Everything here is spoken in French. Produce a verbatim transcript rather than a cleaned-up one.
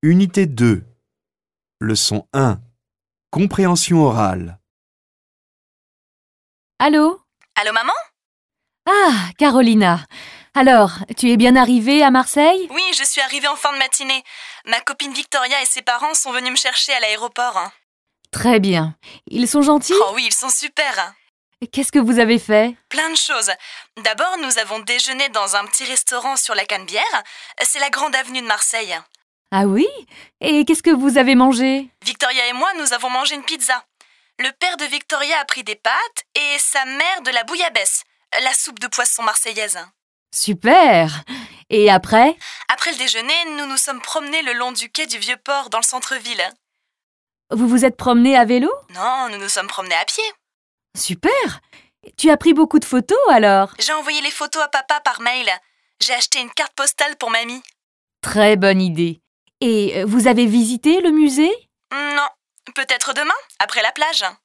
Unité deux. Leçon un. Compréhension orale. Allô? Allô, maman? Ah, Carolina. Alors, tu es bien arrivée à Marseille? Oui, je suis arrivée en fin de matinée. Ma copine Victoria et ses parents sont venus me chercher à l'aéroport. Très bien. Ils sont gentils? Oh oui, ils sont super. Qu'est-ce que vous avez fait? Plein de choses. D'abord, nous avons déjeuné dans un petit restaurant sur la Canebière. C'est la grande avenue de Marseille. Ah oui? Et qu'est-ce que vous avez mangé? Victoria et moi, nous avons mangé une pizza. Le père de Victoria a pris des pâtes et sa mère de la bouillabaisse, la soupe de poisson marseillaise. Super! Et après? Après le déjeuner, nous nous sommes promenés le long du quai du Vieux-Port dans le centre-ville. Vous vous êtes promené à vélo? Non, nous nous sommes promenés à pied. Super! Tu as pris beaucoup de photos alors? J'ai envoyé les photos à papa par mail. J'ai acheté une carte postale pour mamie. Très bonne idée. Et vous avez visité le musée? Non, peut-être demain, après la plage.